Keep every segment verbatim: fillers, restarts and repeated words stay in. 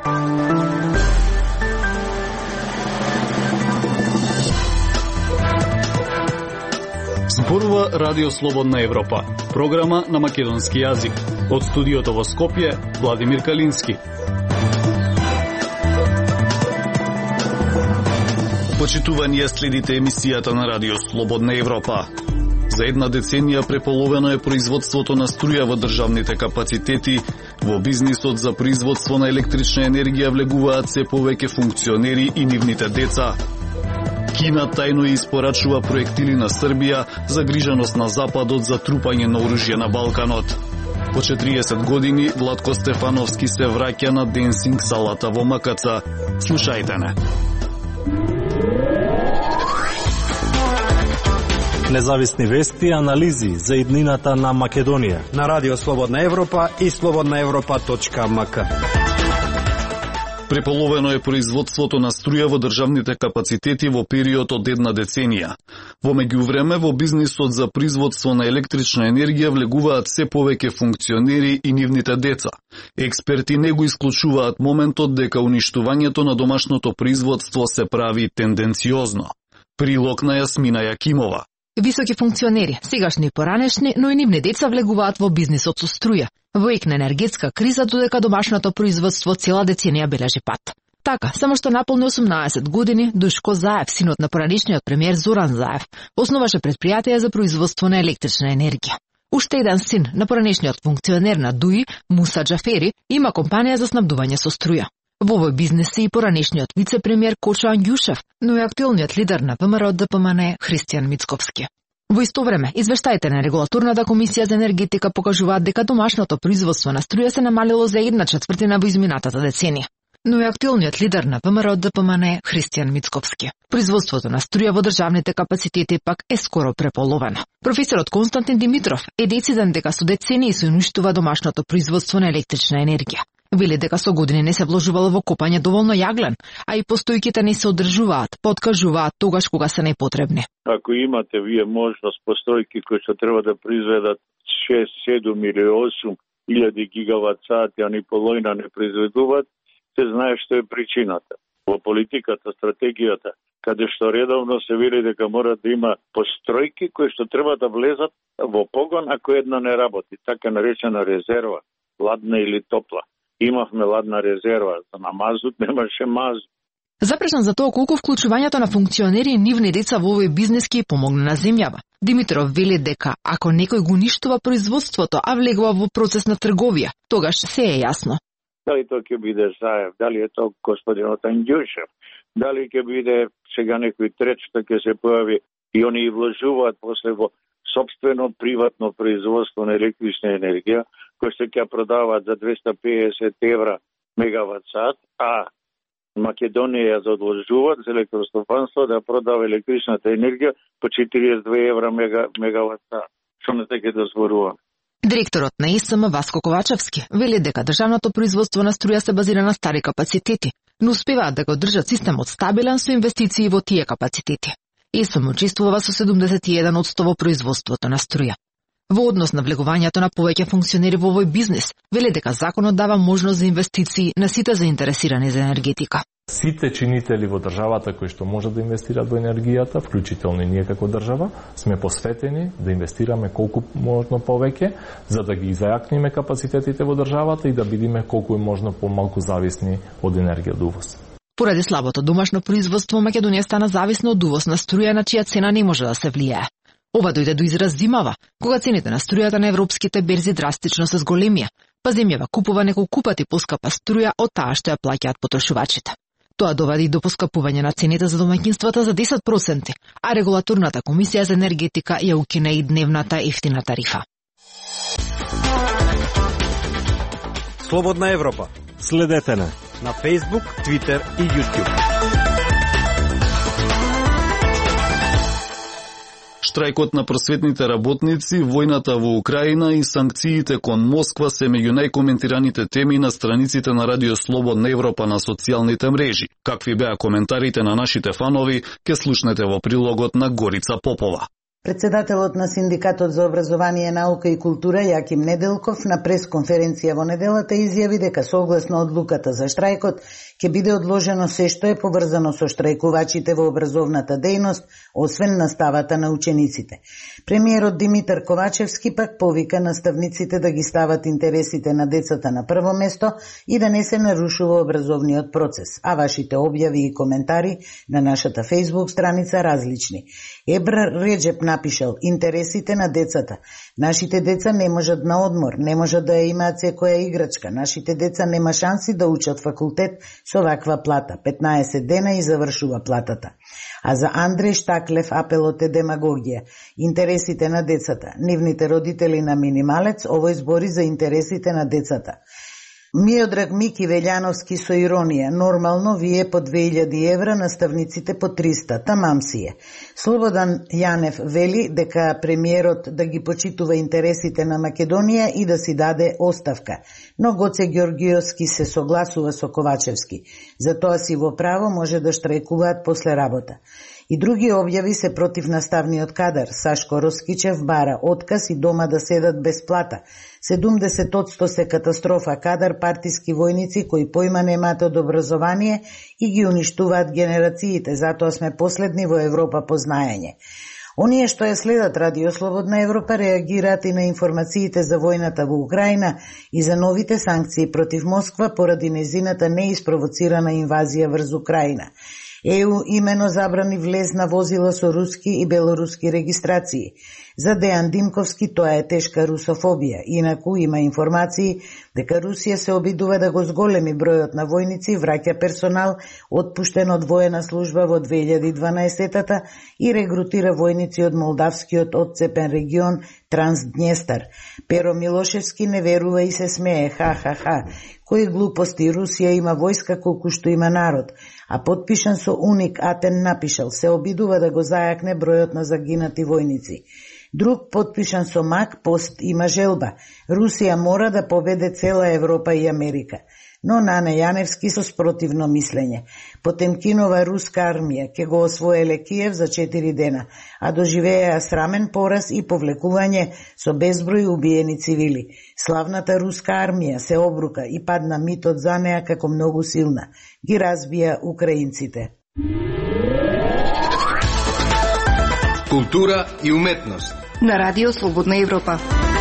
Зборува Радио Слободна Европа, програма на македонски јазик. Од студиото во Скопје, Владимир Калински. Почитувани, следите емисијата на Радио Слободна Европа. За една деценија преполовено е производството на струја во државните капацитети. Во бизнисот за производство на електрична енергија влегуваат се повеќе функционери и нивните деца. Кина тајно испорачува проектили на Србија, загриженост на Западот за трупање на оружје на Балканот. По четириесет години Владко Стефановски се враќа на денсинг салата во Макаца. Слушајте не. Независни вести и анализи за иднината на Македонија на Радио Слободна Европа и слободна европа точка ем ка. Преполовено е производството на струја во државните капацитети во период од една деценија. Во меѓувреме, во бизнисот за производство на електрична енергија влегуваат се повеќе функционери и нивните деца. Експерти не го исклучуваат моментот дека уништувањето на домашното производство се прави тенденциозно. Прилог на Јасмина Јакимова. Високи функционери, сегашни и поранешни, но и нивни деца влегуваат во бизнисот со струја. Во ек на енергетска криза, додека домашното производство цела деценија бележи пат. Така, само што наполни осумнаесет години, Душко Заев, синот на поранешниот премиер Зоран Заев, основаше предпријатие за производство на електрична енергија. Уште еден син на поранешниот функционер на ДУИ, Муса Џафери, има компанија за снабдување со струја. Во овој бизнес е и поранешниот вице-премиер Кочо Ангјушев, но и актуелниот лидер на ВМРО Д П М Н Христијан Мицковски. Во исто време, извештаите на Регулаторната комисија за енергетика покажуваат дека домашното производство на струја се намалило за една четвртина во изминатата деценија. Но и актуелниот лидер на ВМРО Д П М Н Христијан Мицковски. Производството на струја во државните капацитети пак е скоро преполовено. Професорот Константин Димитров е дециден дека со децении се уништува домашното производство на електрична енергија. Вели дека со години не се вложувало во копање доволно јаглен, а и постојките не се одржуваат, подкажуваат тогаш кога се непотребни. Ако имате вие можност постојки кои што треба да произведат шест, седум или осум илјади гигават сати, а ни половина не произведуваат, се знае што е причината. Во политиката, стратегијата, каде што редовно се вели дека мора да има постојки кои што треба да влезат во погон ако една не работи, така наречена резерва, ладна или топла. Имавме ладна резерва, на мазут немаше мазут. Запрашан за тоа колку вклучувањето на функционери и нивни деца во овој бизнес ќе помогне на земјава. Димитров вели дека ако некој го уништува производството, а влегува во процес на трговија, тогаш се е јасно. Дали тоа ќе биде Заев, дали е тоа господинот Ангјушев, дали ќе биде сега некој трет што ќе се појави и они вложуваат после во собствено приватно производство на електрична енергија, кој што ќе продаваат за двеста педесет евра мегават сат, а Македонија ја задолжуваат за електростопанство да продава електричната енергија по четириесет и две евра мега, мегават сат. Што не се ќе дозволува? Директорот на И С М Васко Ковачевски вели дека државното производство на струја се базира на стари капацитети, но успеваат да го држат системот стабилен со инвестиции во тие капацитети. И С М учествува со седумдесет и еден одсто во производството на струја. Во однос на влегувањето на повеќе функционери во овој бизнес, вели дека законот дава можност за инвестиции на сите заинтересирани за енергетика. Сите чинители во државата кои што можат да инвестираат во енергијата, вклучително и ние како држава, сме посветени да инвестираме колку можно повеќе, за да ги зајакниме капацитетите во државата и да бидиме колку е можно помалку зависни од енергија од увоз. Поради слабото домашно производство, Македонија стана зависна од увоз на струја на чија цена не може да се влијае. Ова дојде до израз зимава, кога цените на струјата на европските берзи драстично се зголемија, па земјава купува неколку пати поскапа струја од таа што ја плаќаат потрошувачите. Тоа доведе и до поскапување на цените за домаќинствата за десет проценти, а Регулаторната комисија за енергетика ја укина и дневната ефтина тарифа. Слободна Европа. Следете на на Facebook, Twitter и YouTube. Штрајкот на просветните работници, војната во Украина и санкциите кон Москва се меѓу најкоментираните теми на страниците на Радио Слободна Европа на социјалните мрежи. Какви беа коментарите на нашите фанови, ке слушнете во прилогот на Горица Попова. Председателот на Синдикатот за образование, наука и култура Јаким Неделков на пресконференција во неделата изјави дека согласно одлуката за штрајкот ќе биде одложено се што е поврзано со штрајкувачите во образовната дејност, освен наставата на учениците. Премиерот Димитар Ковачевски пак повика наставниците да ги стават интересите на децата на прво место и да не се нарушува образовниот процес, а вашите објави и коментари на нашата Facebook страница различни. Ебра Реджеп напишал: интересите на децата. Нашите деца не можат на одмор, не можат да ја имаат секоја играчка. Нашите деца нема шанси да учат факултет со ваква плата. петнаесет дена и завршува платата. А за Андреј Штаклев апелот е демагогија. Интересите на децата. Нивните родители на минималец, овој збори за интересите на децата. Миодраг Мики Велјановски со иронија: нормално вие по две илјади евра, наставниците по триста, тамам си е. Слободан Јанев вели дека премиерот да ги почитува интересите на Македонија и да си даде оставка, но Гоце Ѓоргиовски се согласува со Ковачевски. Затоа си во право, може да штрајкуваат после работа. И други објави се против наставниот кадар. Сашко Роскичев бара отказ и дома да седат без плата. седумдесет одсто се катастрофа кадар, партиски војници кои појма немаат од образование и ги уништуваат генерациите, затоа сме последни во Европа по знаење. Оние што ја следат Радио Слободна Европа реагираат и на информациите за војната во Украина и за новите санкции против Москва поради незината неиспровоцирана инвазија врз Украина. ЕУ имено забрани влез на возила со руски и белоруски регистрации. За Дејан Димковски тоа е тешка русофобија. Инаку има информации дека Русија се обидува да го зголеми бројот на војници, враќа персонал отпуштен од воена служба во две илјади и дванаесетта и регрутира војници од молдавскиот одцепен регион Трансднестар. Перо Милошевски не верува и се смее. Ха-ха-ха. Кои глупости, Русија има войска колку што има народ. А подпишан со Уник Атен напишал: се обидува да го зајакне бројот на загинати војници. Друг подпишан со Мак пост има желба: Русија мора да победе цела Европа и Америка. Но Нане Јаневски со спротивно мислење: Потемкинова руска армија ќе го освоеле Киев за четири дена, а доживееа срамен пораз и повлекување со безброј убиени цивили. Славната руска армија се обрука и падна митот за неа како многу силна. Ги разбија украинците. Култура и уметност на Радио Слободна Европа.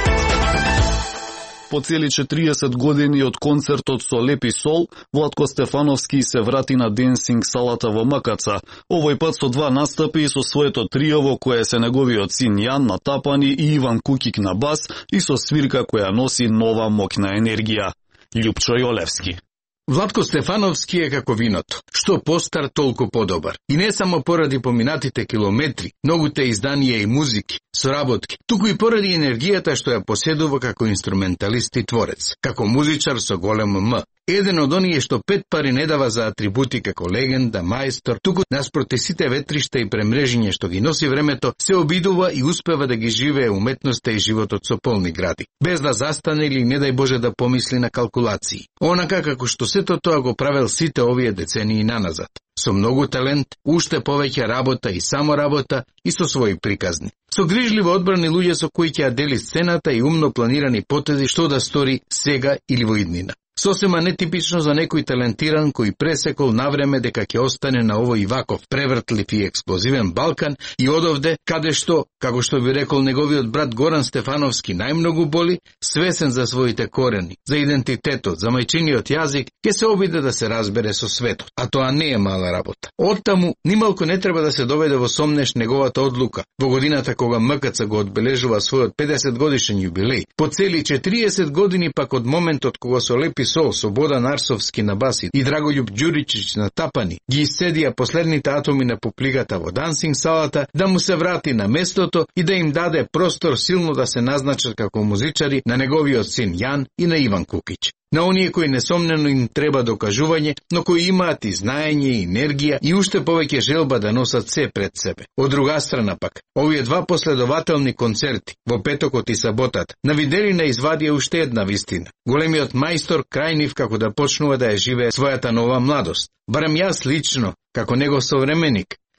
По цели четириесет години од концертот со Лепи Сол, Владко Стефановски се врати на денсинг салата во Макаца, овој пат со два настапи и со своето трио во кое се неговиот син Јан на тапани и Иван Кукик на бас и со свирка која носи нова моќна енергија. Љупчо Јолевски. Владко Стефановски е како виното, што постар толку подобар. И не само поради поминатите километри, многуте изданија и музики, соработки, туку и поради енергијата што ја поседува како инструменталист и творец, како музичар со големо М. Еден од оние што пет пари не дава за атрибути како легенда, мајстор, туку наспроти сите ветришта и премрежиња што ги носи времето, се обидува и успева да ги живее уметноста и животот со полни гради, без да застане или не дај Боже да помисли на калкулации. Онака како што сето тоа го правел сите овие децении наназад. Со многу талент, уште повеќе работа и само работа и со своји приказни. Со грижливо одбрани луѓе со кои ќе ја дели сцената и умно планирани потези што да стори сега или во иднина. Сосема нетипично за некој талентиран кој пресекол навреме дека ќе остане на овој ваков превртлив и експлозивен Балкан и одовде, каде што, како што би рекол неговиот брат Горан Стефановски, најмногу боли, свесен за своите корени, за идентитетот, за мајчиниот јазик, ќе се обиде да се разбере со светот, а тоа не е мала работа. Оттаму, нималку не треба да се доведе во сомнеш неговата одлука, во годината кога МКЦ го одбележува својот педесет годишен јубилеј, по цели четириесет години пак од моментот кога со Лепи Сол, Слободан Арсовски на баси и Драголјуб Ѓуричич на тапани ги исцедија последните атоми на пуплигата во дансинг салата, да му се врати на местото и да им даде простор силно да се назначат како музичари на неговиот син Јан и на Иван Кукич. На оние кои несомнено им треба докажување, но кои имаат и знаење и енергија и уште повеќе желба да носат се пред себе. Од друга страна пак, овие два последователни концерти, во петокот и саботат, на виделина извадија уште една вистина. Големиот мајстор крајнив како да почнува да ја живее својата нова младост. Барем јас лично, како негов современик,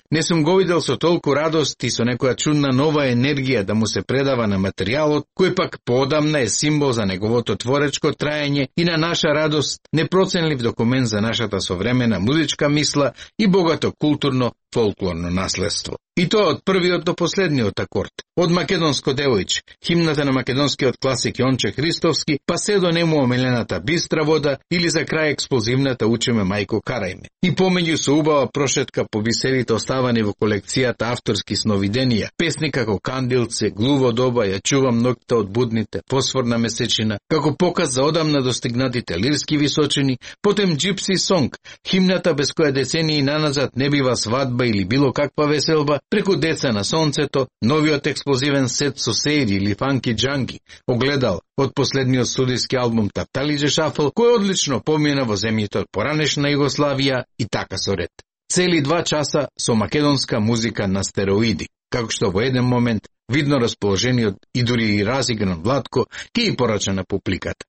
Не сум го видел со толку радост и со некоја чудна нова енергија да му се предава на материјалот, кој пак поодамна е символ за неговото творечко траење и на наша радост, непроценлив документ за нашата современа музичка мисла и богато културно фолклорно наследство. И тоа од првиот до последниот акорд. Од Македонско девојче, химната на македонскиот класик Јонче Христовски, па се до нему омилената Бистра вода или за крај експлозивната Учиме мајко карајме. И помеѓу со убава прошетка по виселите оставани во колекцијата авторски сновиденија, песни како Кандилце, Глуво доба, Ја чувам ноќта од будните, Фосфорна месечина, како показ за одамна достигнатите лирски височини, потем Gypsy Song, химната без која децении наназад не бива свадба или било каква веселба, преку Деца на сонцето, новиот експлозивен сет со Сейри или Фанки Джанги, Огледал од последниот студиски албум Тапталиџе Шафл, кој одлично помина во земјите од поранешна Југославија и така со ред. Цели два часа со македонска музика на стероиди, како што во еден момент видно расположениот и дури и разигран Владко ќе и порача на публиката.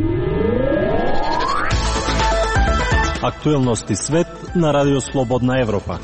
Актуелности свет на Радио Слободна Европа.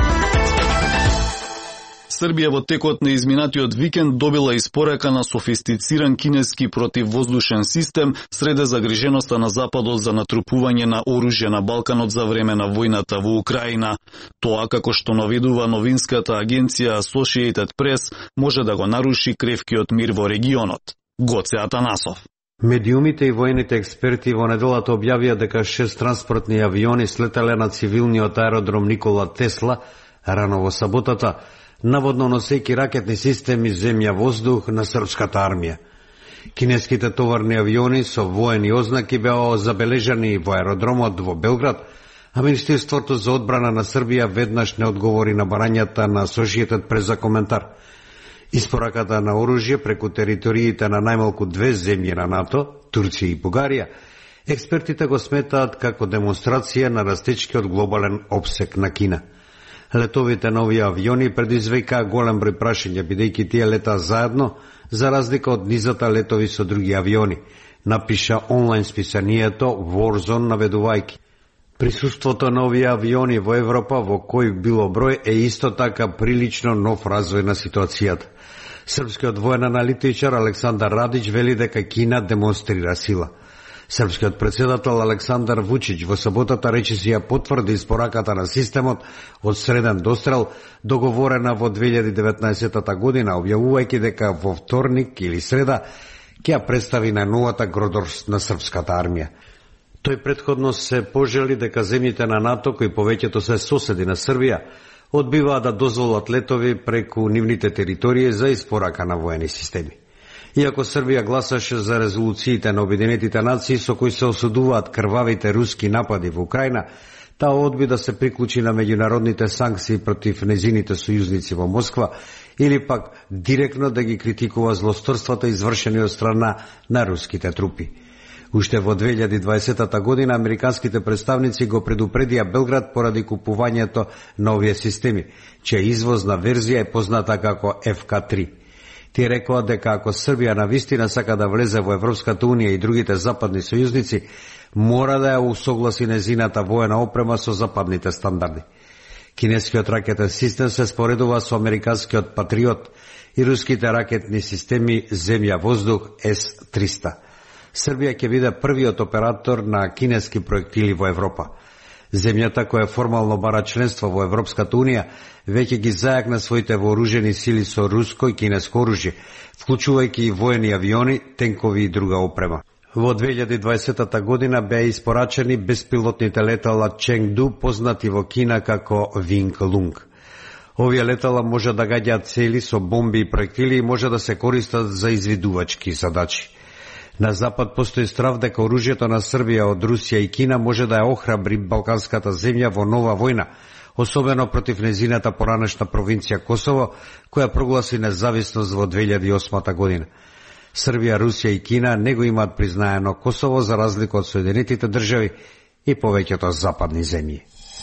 Србија во текот на изминатиот викенд добила испорека на софистициран кинески противвоздушен систем среде загриженоста на Западот за натрупување на оружје на Балканот за време на војната во Украина. Тоа, како што наведува новинската агенција Associated Press, може да го наруши кревкиот мир во регионот. Гоце Атанасов. Медиумите и војните експерти во неделата објавија дека шест транспортни авиони слетале на цивилниот аеродром Никола Тесла рано во саботата, наводно носејќи ракетни системи земја-воздух на српската армија. Кинеските товарни авиони со воени ознаки беа забележани во аеродромот во Белград, а Министерството за одбрана на Србија веднаш не одговори на барањата на Associated Press за коментар. Испораката на оружје преку териториите на најмалку две земји на НАТО, Турција и Бугарија, експертите го сметаат како демонстрација на растечкиот глобален опсек на Кина. Летовите на овие авиони предизвикаа голем број прашања, бидејќи тие летаа заедно, за разлика од низата летови со други авиони, напиша онлайн списанието Warzone наведувајќи. Присуството на овие авиони во Европа, во кој било број, е исто така прилично нов развој на ситуацијата. Српскиот воен аналитичар Александар Радич вели дека Кина демонстрира сила. Српскиот председател Александар Вучич во саботата речиси ја потврди испораката на системот од среден дострел, договорена во две илјади и деветнаесетта година, објавувајќи дека во вторник или среда ќе ја представи на новата гродорст на српската армија. Тој претходно се пожели дека земјите на НАТО, кои повеќето се соседи на Србија, одбиваат да дозволат летови преку нивните територии за испорака на воени системи. Иако Србија гласаше за резолуциите на Обединетите нации со кои се осудуваат крвавите руски напади во Украина, таа одби да се приклучи на меѓународните санкции против незините сојузници во Москва или пак директно да ги критикува злосторствата извршени од страна на руските трупи. Уште во две илјади и дваесетта година американските представници го предупредија Белград поради купувањето на овие системи, чија извозна верзија е позната како Еф Ка три. Тие рекоа дека ако Србија навистина сака да влезе во Европската унија и другите западни сојузници, мора да ја усогласи незината воена опрема со западните стандарди. Кинескиот ракетен систем се споредува со американскиот Патриот и руските ракетни системи земја-воздух Ес триста. Србија ќе биде првиот оператор на кинески проектили во Европа. Земјата, која формално бара членство во Европската унија, веќе ги зајакна своите вооружени сили со руско и кинеско оружје, вклучувајќи и воени авиони, тенкови и друга опрема. Во две илјади и дваесетта година беа испорачени беспилотните летала Ченгду, познати во Кина како Винг Лунг. Овие летала може да гаѓаат цели со бомби и проектили и може да се користат за извидувачки задачи. На Запад постои страв дека оружјето на Србија од Русија и Кина може да ја охрабри балканската земја во нова војна, особено против незината поранешна провинција Косово, која прогласи независност во две илјади и осма година. Србија, Русија и Кина не го имаат признаено Косово за разлика од Соединетите држави и повеќето западни земји.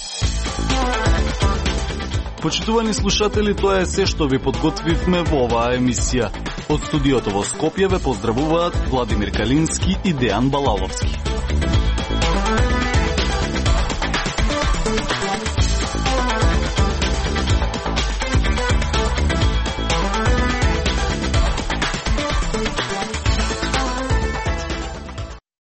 Почитувани слушатели, тоа е се што ви подготвивме во оваа емисија. Од студиото во Скопје ве поздравуваат Владимир Калински и Дејан Балаловски.